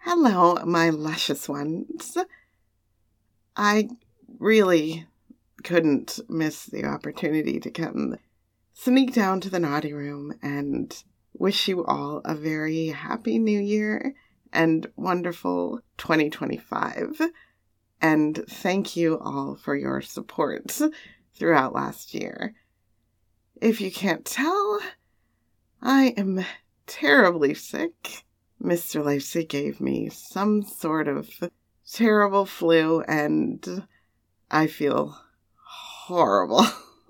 Hello, my luscious ones. I really couldn't miss the opportunity to come sneak down to the naughty room and wish you all a very happy new year and wonderful 2025. And thank you all for your support throughout last year. If you can't tell, I am terribly sick. Mr. Lacey gave me some sort of terrible flu, and I feel horrible,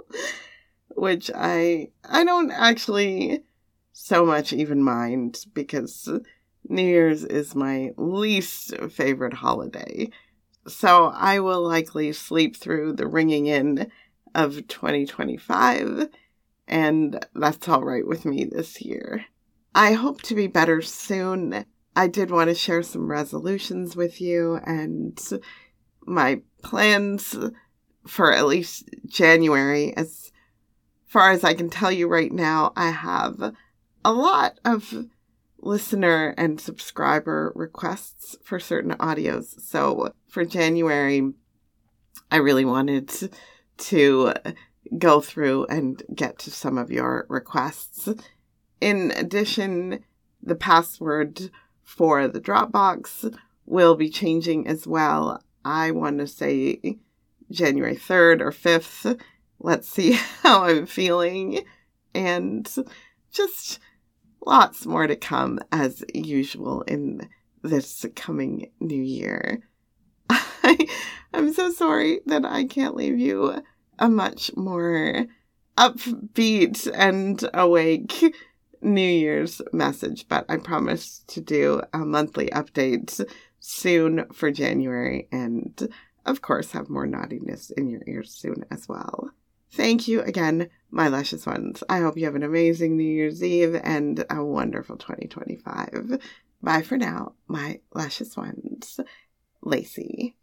which I don't actually so much even mind, because New Year's is my least favorite holiday. So I will likely sleep through the ringing in of 2025, and that's all right with me this year. I hope to be better soon. I did want to share some resolutions with you and my plans for at least January. As far as I can tell you right now, I have a lot of listener and subscriber requests for certain audios. So for January, I really wanted to go through and get to some of your requests. In addition, the password for the Dropbox will be changing as well. I want to say January 3rd or 5th. Let's see how I'm feeling. And just lots more to come as usual in this coming new year. I'm so sorry that I can't leave you a much more upbeat and awake New Year's message, but I promise to do a monthly update soon for January, and of course have more naughtiness in your ears soon as well. Thank you again, my luscious ones. I hope you have an amazing New Year's Eve and a wonderful 2025. Bye for now, my luscious ones. Lacey.